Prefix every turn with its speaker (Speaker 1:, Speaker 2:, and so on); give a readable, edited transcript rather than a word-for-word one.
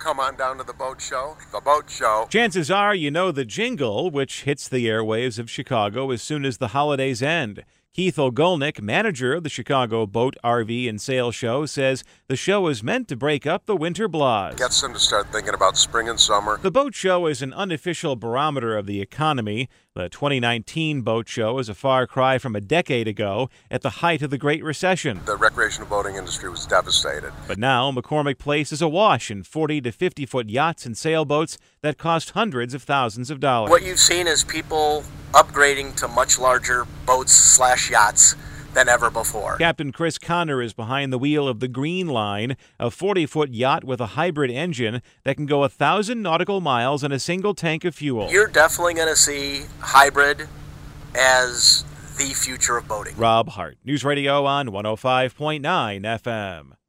Speaker 1: Come on down to the boat show. The boat show.
Speaker 2: Chances are you know the jingle, which hits the airwaves of Chicago as soon as the holidays end. Keith Ogolnik, manager of the Chicago Boat, RV, and Sail Show, says the show is meant to break up the winter blahs.
Speaker 1: Gets them to start thinking about spring and summer.
Speaker 2: The boat show is an unofficial barometer of the economy. The 2019 boat show is a far cry from a decade ago at the height of the Great Recession.
Speaker 1: The recreational boating industry was devastated.
Speaker 2: But now McCormick Place is awash in 40 to 50-foot yachts and sailboats that cost hundreds of thousands of dollars.
Speaker 3: What you've seen is people upgrading to much larger boats/yachts than ever before.
Speaker 2: Captain Chris Connor is behind the wheel of the Green Line, a 40-foot yacht with a hybrid engine that can go 1,000 nautical miles on a single tank of fuel.
Speaker 3: You're definitely going to see hybrid as the future of boating.
Speaker 2: Rob Hart, News Radio on 105.9 FM.